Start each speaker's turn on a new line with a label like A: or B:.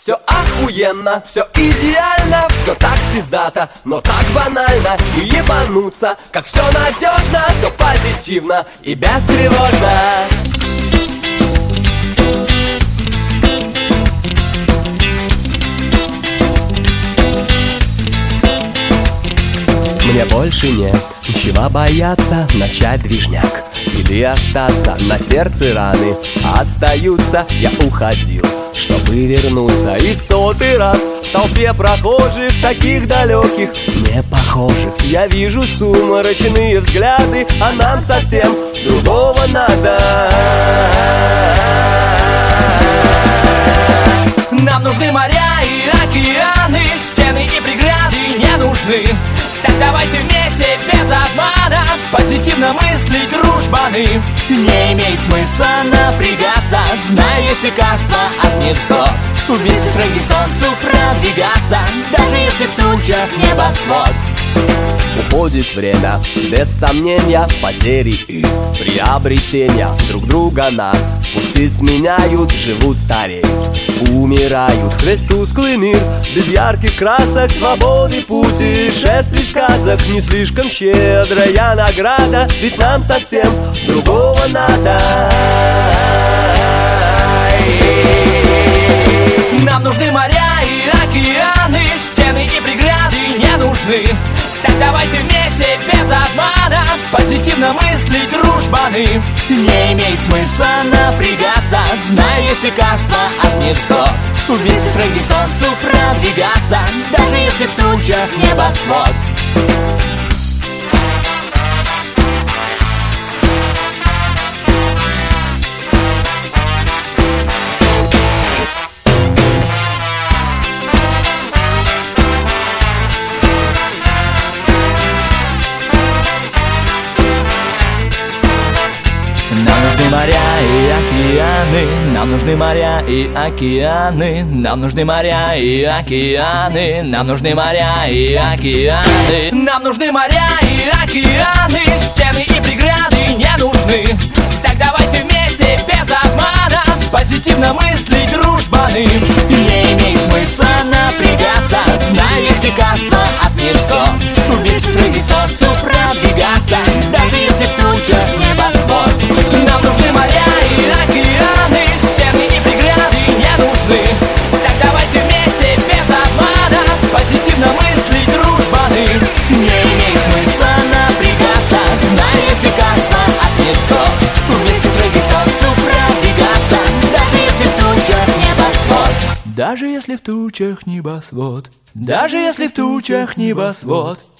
A: Все охуенно, все идеально, все так пиздато, но так банально. И ебануться, как все надежно, все позитивно и бестревожно. Мне больше нет ничего бояться, начать движняк или остаться. На сердце раны остаются. Я уходил, чтобы вернуться, и в 100-й раз в толпе прохожих, таких далеких, не похожих, я вижу сумрачные взгляды, а нам совсем другого надо.
B: Нам нужны моря и океаны, стены и преграды не нужны. Так давайте вместе, без обмана, позитивно мыслить, дружбаны. Не имеет смысла напрягаться, зная, есть лекарство от невзгод. Вместе с рыгой к солнцу продвигаться, даже если в тучах небосвод.
A: Уходит время, без сомнения, потери и приобретения. Друг друга на пути сменяют, живут, стареют, умирают. Весь тусклый мир, без ярких красок, свободы, путешествий, сказок. Не слишком щедрая награда, ведь нам совсем другого надо.
B: Нам нужны моря и океаны, стены и преграды не нужны. Так давайте вместе, без обмана, позитивно мыслить, дружбаны. Не имеет смысла напрягаться, зная, есть лекарство от невзгод. Вместе с рыгой к солнцу продвигаться, даже если в тучах небосвод. Нам нужны моря и океаны, нам нужны моря и океаны, нам нужны моря и океаны, нам нужны моря и океаны, стены и преграды не нужны. Так давайте вместе, без обмана, позитивно мыслить, дружбаны. Не имеет смысла напрягаться, зная, есть лекарство от невзгод. Вместе с рыгой к солнцу продвигаться, даже если в тучах небосвод. Нам нужны моря и океаны, стены и преграды не нужны. Так давайте вместе, без обмана, позитивно мыслить, дружбаны. Не имеет смысла напрягаться, зная, есть лекарство от невзгод. Вместе с рыгой к солнцу продвигаться, даже если в тучах небосвод. Даже если в тучах небосвод. Даже если в тучах небосвод.